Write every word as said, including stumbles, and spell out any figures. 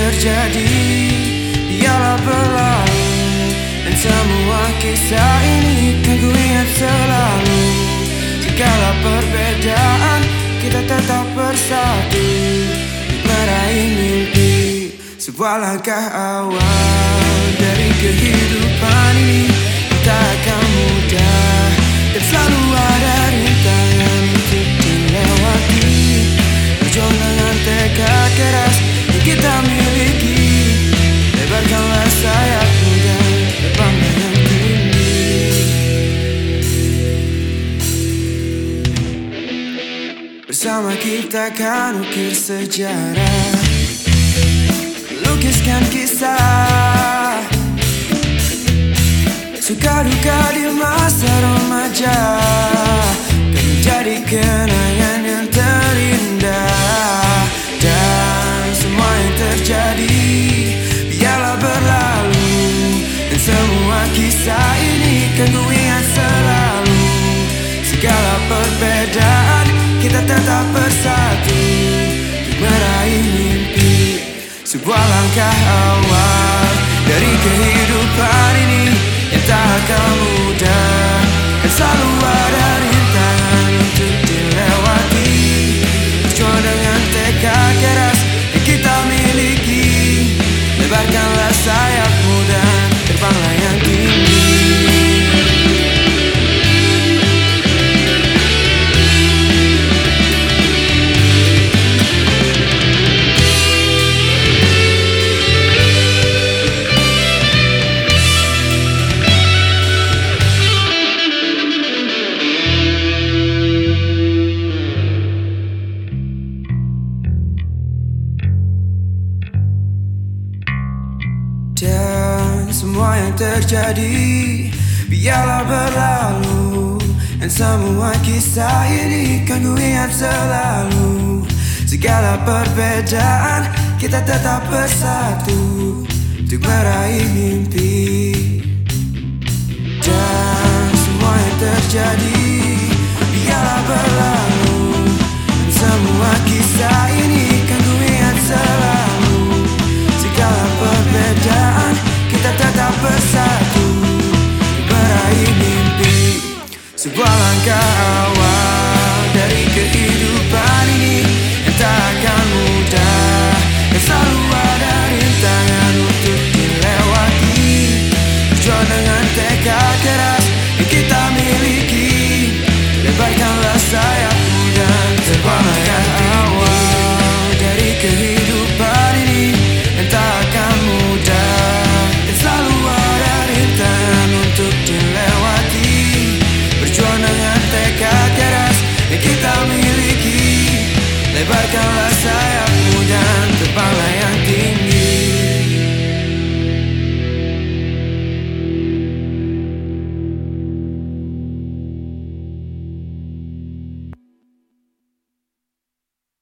terjadi biarlah berlalu, dan semua kisah ini kan ku ingat selalu. Segala perbedaan kita tetap bersatu untuk meraih mimpi. Sebuah langkah awal dari kehidupan ini tak akan mudah, dan selalu ada rintangan untuk dilewati. Berjuang dengan tekad keras yang kita miliki, lebarkanlah sayapmu dan terbanglah yang tinggi. Bersama kita kan ukir sejarah, lukiskan kisah suka duka di masa remaja, dan menjadi kenangan yang terindah. Dan semua yang terjadi biarlah berlalu, dan semua kisah ini kan ku ingat selalu. Segala perbedaan kita tetap bersatu untuk meraih mimpi. Sebuah langkah awal dari kehidupan ini yang tak akan mudah, dan selalu ada rintangan untuk dilewati. Berjuang dengan tekad keras yang kita miliki, lebarkanlah sayapmu dan terbanglah yang tinggi. Dan semua yang terjadi biarlah berlalu, dan semua kisah ini kan ku ingat selalu. Segala perbedaan kita tetap bersatu untuk meraih mimpi. Dan semua yang terjadi biarlah berlalu, dan semua kisah ini kan ku ingat selalu. Segala perbedaan kita tetap bersatu untuk meraih mimpi. Sebuah langkah